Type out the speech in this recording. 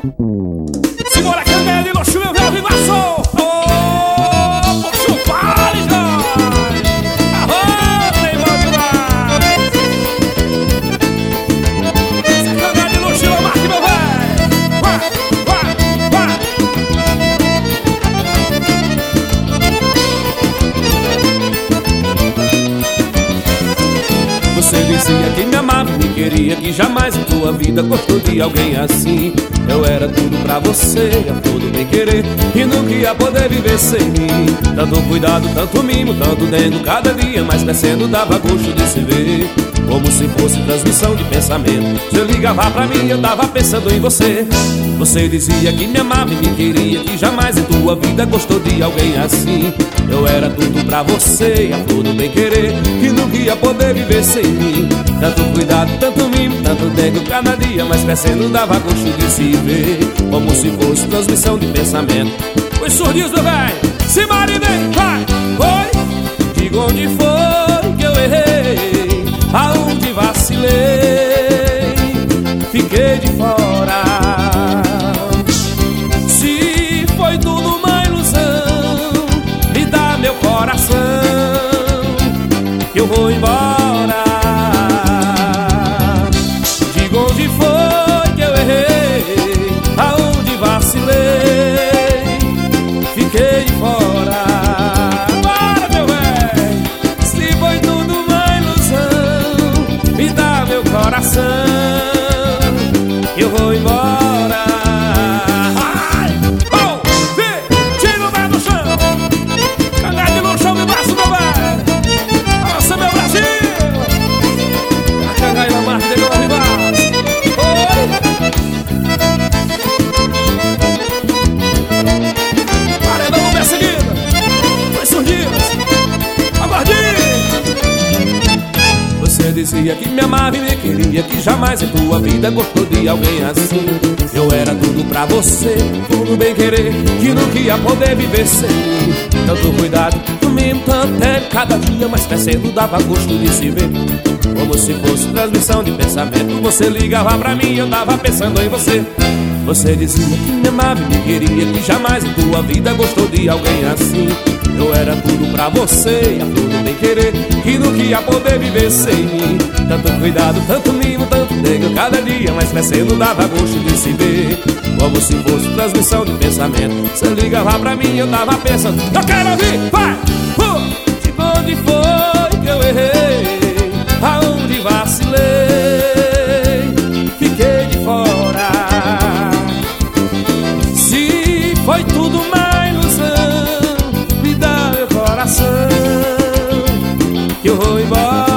Simbora, candeia de luxo, meu velho vivaço. Oh, puxa o vale, Jorge. Arroz, tem bom demais. Essa candeia de luxo, eu marque, meu velho. Vai, vai, vai. Você dizia que me amava e me queria, que jamais em tua vida gostou de alguém assim. Eu era tudo pra você, a todo bem querer, e nunca ia poder viver sem mim. Tanto cuidado, tanto mimo, tanto dengo, cada dia mais crescendo dava gosto de se ver. Como se fosse transmissão de pensamento, você ligava pra mim, eu tava pensando em você. Você dizia que me amava e me queria, que jamais em tua vida gostou de alguém assim. Eu era tudo pra você, a todo bem querer, que nunca ia poder viver sem mim. Tanto cuidado, tanto mimo, tanto dengo, cada dia mais crescendo dava gosto de se ver. Como se fosse transmissão de pensamento. Os surdinhos, meu velho, se marinei, vai, foi. Diga onde foi que eu errei, aonde vacilei, fiquei de fora. Se foi tudo uma ilusão, me dá meu coração, que eu vou embora. Diga onde foi que eu errei, aonde vacilei, fiquei de fora. Bora, meu velho, se foi tudo uma ilusão, me dá meu coração, que eu vou embora. Ai, bom, vem, tira o pé do chão, candeia de luxo, me braço, meu velho. Nossa, meu Brasil, a candeia na marca dele, meu rival. Paredão no pé seguida, dois surdidos, aguardinho. Você dizia que me amava e me queria, que jamais em tua vida gostou de alguém assim. Eu era tudo pra você, tudo bem querer, que nunca ia poder viver sem mim. Tanto cuidado, tanto mimo, tanto tempo, cada dia mais crescendo dava gosto de se ver. Como se fosse transmissão de pensamento, você ligava pra mim e eu tava pensando em você. Você dizia que me amava e me queria, que jamais em tua vida gostou de alguém assim. Eu era tudo pra você, a tudo bem querer, que nunca ia poder viver sem mim. Tanto cuidado, tanto mimo, tanto dengo, cada dia mais crescendo dava gosto de se ver. Como se fosse transmissão de pensamento, você ligava pra mim e eu tava pensando, eu quero ouvir, vai! De onde foi que eu errei, aonde vacilei, fiquei de fora. Se foi tudo uma ilusão, me dá meu coração, que eu vou embora.